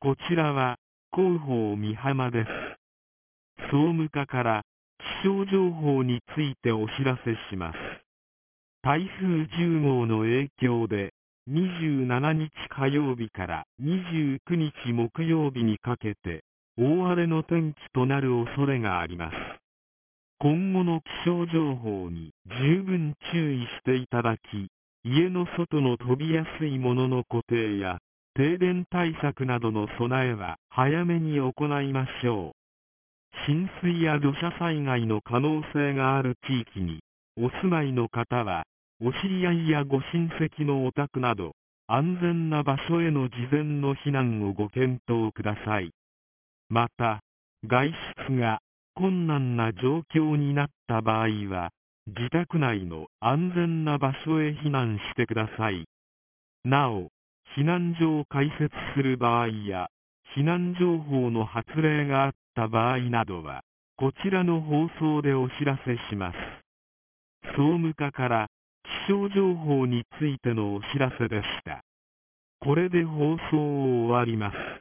こちらは広報美浜です。総務課から気象情報についてお知らせします。台風10号の影響で27日火曜日から29日木曜日にかけて大荒れの天気となる恐れがあります。今後の気象情報に十分注意していただき、家の外の飛びやすいものの固定や停電対策などの備えは早めに行いましょう。浸水や土砂災害の可能性がある地域にお住まいの方は、お知り合いやご親戚のお宅など安全な場所への事前の避難をご検討ください。また、外出が困難な状況になった場合は、自宅内の安全な場所へ避難してください。なお、避難所を開設する場合や、避難情報の発令があった場合などは、こちらの放送でお知らせします。総務課から気象情報についてのお知らせでした。これで放送を終わります。